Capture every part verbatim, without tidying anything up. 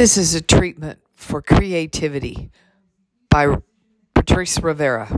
This is a treatment for creativity by Patrice Rivera.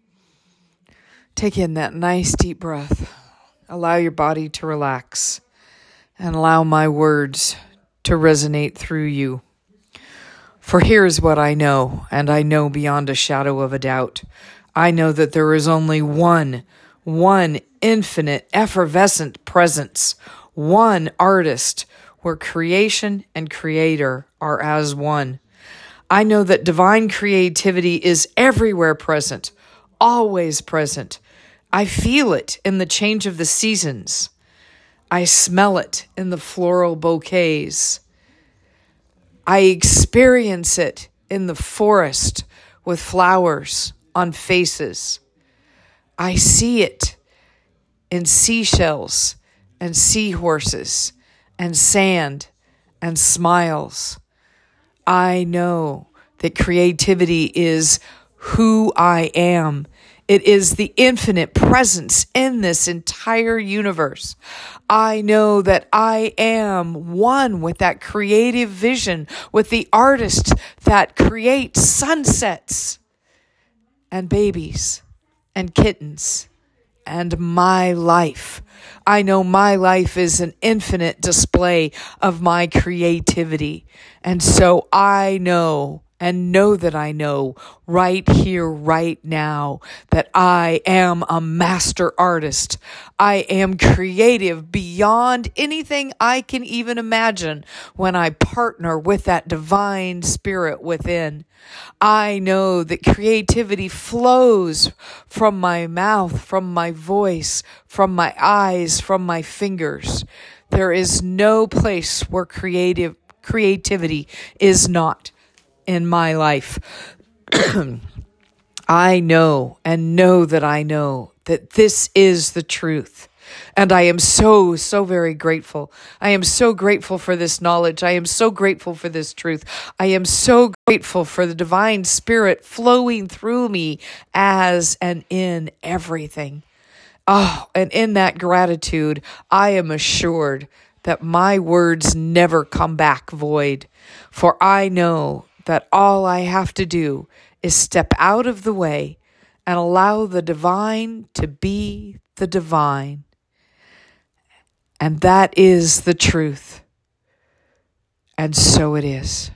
Take in that nice deep breath. Allow your body to relax and allow my words to resonate through you. For here is what I know, and I know beyond a shadow of a doubt. I know that there is only one, one infinite, effervescent presence, one artist where creation and creator are as one. I know that divine creativity is everywhere present, always present. I feel it in the change of the seasons. I smell it in the floral bouquets. I experience it in the forest with flowers on faces. I see it in seashells and seahorses and sand and smiles. I know that creativity is who I am. It is the infinite presence in this entire universe. I know that I am one with that creative vision, with the artist that creates sunsets and babies and kittens and my life. I know my life is an infinite display of my creativity. And so I know and know that I know right here, right now, that I am a master artist. I am creative beyond anything I can even imagine when I partner with that divine spirit within. I know that creativity flows from my mouth, from my voice, from my eyes, from my fingers. There is no place where creative creativity is not in my life. I know and know that I know that this is the truth. And I am so, so very grateful. I am so grateful for this knowledge. I am so grateful for this truth. I am so grateful for the divine spirit flowing through me as and in everything. Oh, and in that gratitude, I am assured that my words never come back void. For I know that all I have to do is step out of the way and allow the divine to be the divine. And that is the truth. And so it is.